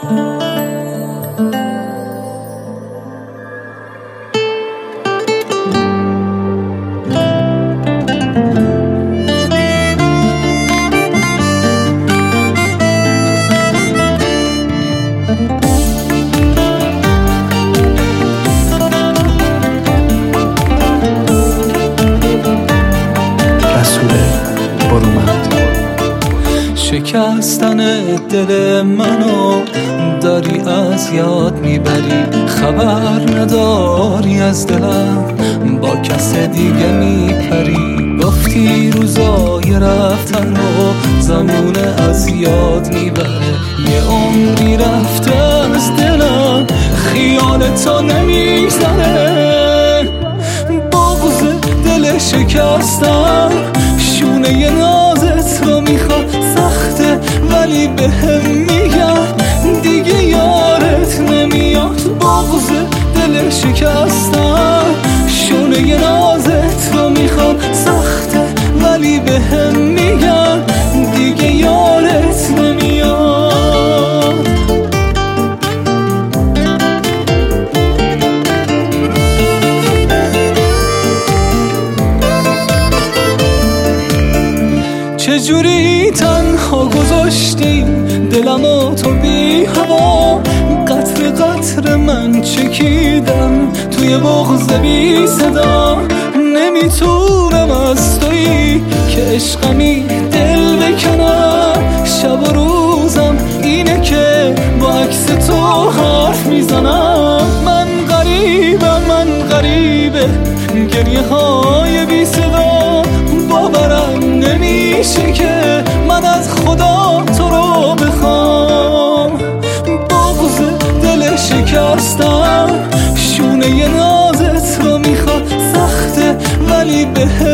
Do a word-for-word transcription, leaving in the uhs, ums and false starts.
شکستن دل منو داری از یاد میبری، خبر نداری از دلم با کس دیگه میپری. گفتی روزای رفتن رو زمونه از یاد میبره، یه عمری رفته از دلم خیال تو نمیگذره. بغض دل شکستم شونه نازت رو میخواد، سخته ولی به هم میگم دیگه یارت نمیاد. بغض دل شکستم شونه نازت رو میخواد، سخته ولی به هم میگم دیگه یارت نمیاد. چجوری تنها گذاشتی دلمو تو بی هوا، قطر قطر من چکیدم توی بغض بی صدا. نمیتونم از تویی که عشقمی دل بکنم، شب و روزم اینه که با عکس تو حرف میزنم. من غریبم من غریبه گریه های بی صدا، باورم نمیشه که من از خدا تو رو بخوام. بغض دل شکستم شونه نازت رو میخواد، سخته ولی به